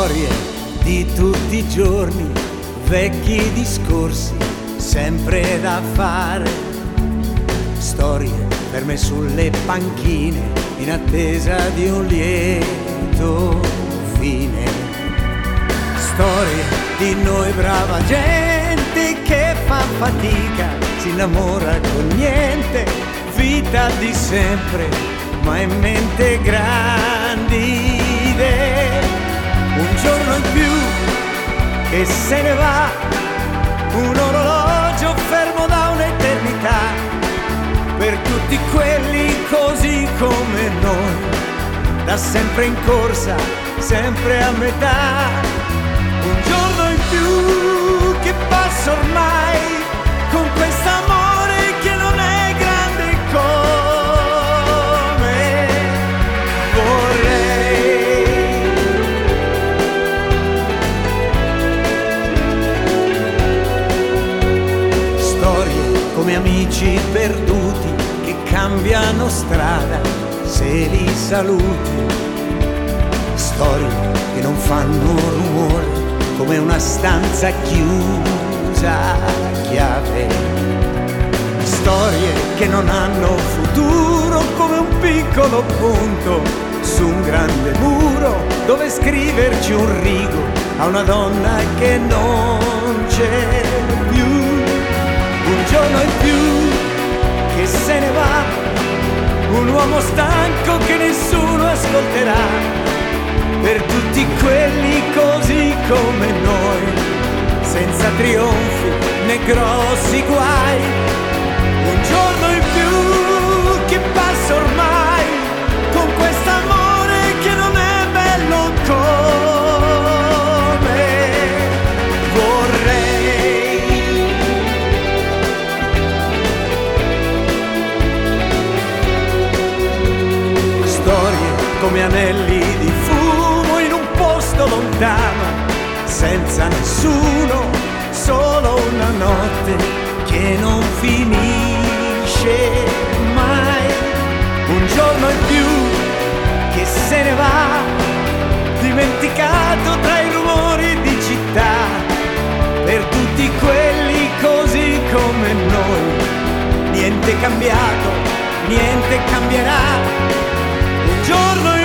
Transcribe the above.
Storie di tutti i giorni, vecchi discorsi, sempre da fare. Storie per me sulle panchine, in attesa di un lieto fine. Storie di noi brava gente che fa fatica, si innamora con niente, vita di sempre, ma in mente grandi idee. Un giorno in più che se ne va, un orologio fermo da un'eternità, per tutti quelli così come noi, da sempre in corsa, sempre a metà. Un giorno in più che passa ormai, con quest'amore che non è grande come vorrei. Storie come amici perduti che cambiano strada se li saluti. Storie che non fanno rumore come una stanza chiusa a chiave. Storie che non hanno futuro come un piccolo punto su un grande muro dove scriverci un rigo a una donna che non c'è più. Un giorno in più che se ne va, un uomo stanco che nessuno ascolterà, per tutti quelli così come noi, senza trionfi né grossi guai. Un giorno in più che passa ormai, con quest'amore che non è bello come vorrei. Storie come anelli di fumo in un posto lontano, senza nessuno, solo una notte che non finisce mai. Un giorno in più che se ne va, dimenticato tra i rumori di città, per tutti quelli così come noi. Niente è cambiato, niente cambierà. Un giorno